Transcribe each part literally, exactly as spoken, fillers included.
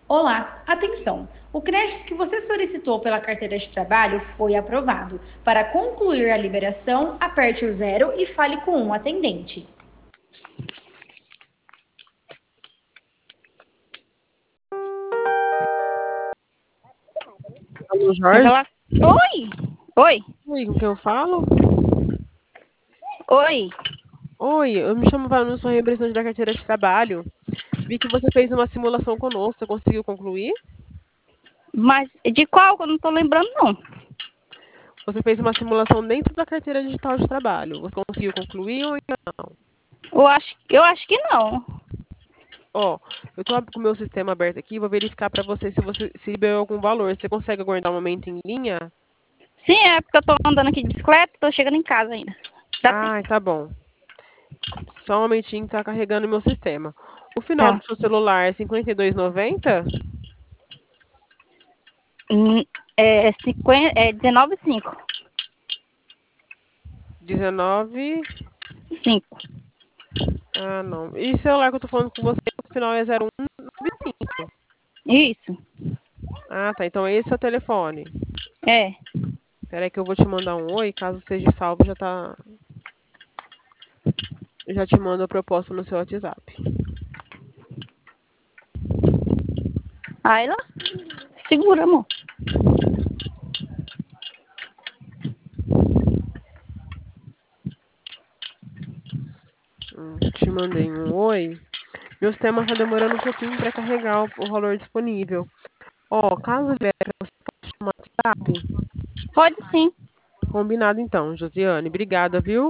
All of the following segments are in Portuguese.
Olá, atenção! O crédito que você solicitou pela carteira de trabalho foi aprovado. Para concluir a liberação, aperte o zero e fale com um atendente. Alô, Quer Jorge? falar? Oi! Oi! Oi, com quem eu falo? Oi! Oi, eu me chamo Vanessa, sou representante da carteira de trabalho. Vi que você fez uma simulação conosco, você conseguiu concluir? Mas de qual? Que eu não tô lembrando, não. Você fez uma simulação dentro da carteira digital de trabalho. Você conseguiu concluir ou ainda não? Eu acho, eu acho que não. Ó, eu tô com o meu sistema aberto aqui, vou verificar para você se você se liberou algum valor. Você consegue aguardar um momento em linha? Sim, é porque eu tô andando aqui de bicicleta, tô chegando em casa ainda. Dá tempo. Ah, tá bom. Só um momentinho que tá carregando o meu sistema. O final Tá. do seu celular é cinquenta e dois noventa? Hum, É, cinquenta, é dezenove e cinco. dezenove. cinco. Ah, não. E celular que eu tô falando com você, o final é zero um nove cinco. Isso. Ah, tá. Então esse é o telefone. É. Espera aí que eu vou te mandar um oi, caso seja salvo, já tá. Eu já te mando a proposta no seu WhatsApp. Aí lá. Segura, amor. Hum, te mandei um oi. Meu sistema tá demorando um pouquinho para carregar o, o valor disponível. Ó, caso vier pra você pode chamar no WhatsApp. Pode sim. Combinado então, Josiane. Obrigada, viu?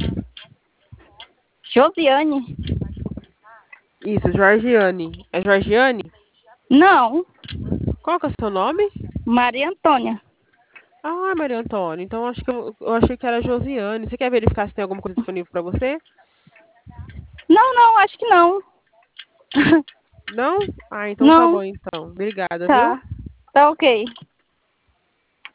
Josiane? Isso, Jorgiane. É Jorgiane? Não. Qual que é o seu nome? Maria Antônia. Ah, Maria Antônia. Então acho que eu, eu achei que era Josiane. Você quer verificar se tem alguma coisa disponível para você? Não, não, acho que não. Não? Ah, então tá Não. bom então. Obrigada, viu? Tá. Tá ok.